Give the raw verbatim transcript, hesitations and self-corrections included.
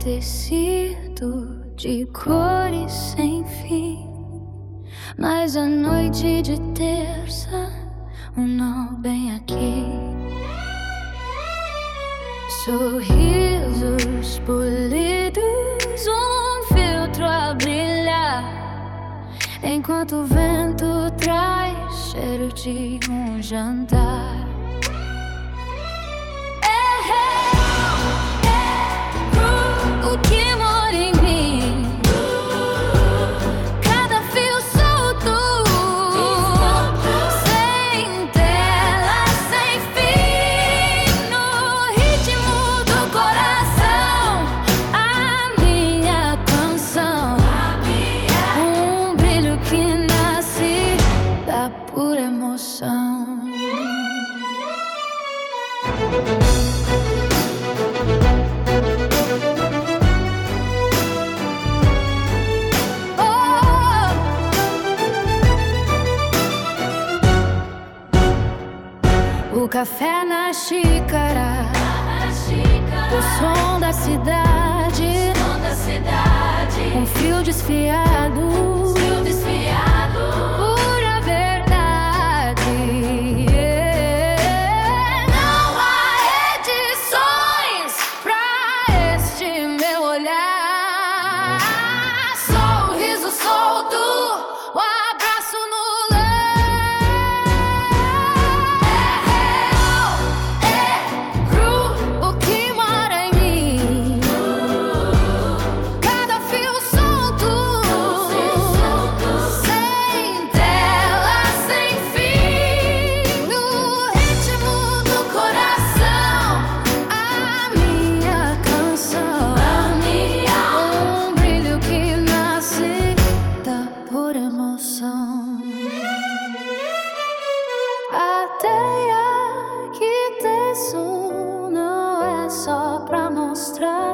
tecido de cores sem fim. Mas a noite de terça, um nó bem aqui. Sorrisos polidos, um filtro a brilhar, enquanto o vento traz cheiro de um jantar. O que mora em mim, cada fio solto, sem tela, sem fim, no ritmo do coração, a minha canção, um brilho que nasce da pura emoção. O café na xícara, o som da cidade, um fio desfiado, pura verdade. Não há edições pra este meu olhar. Sorriso solto, o abraço no a teia que teço não é só pra mostrar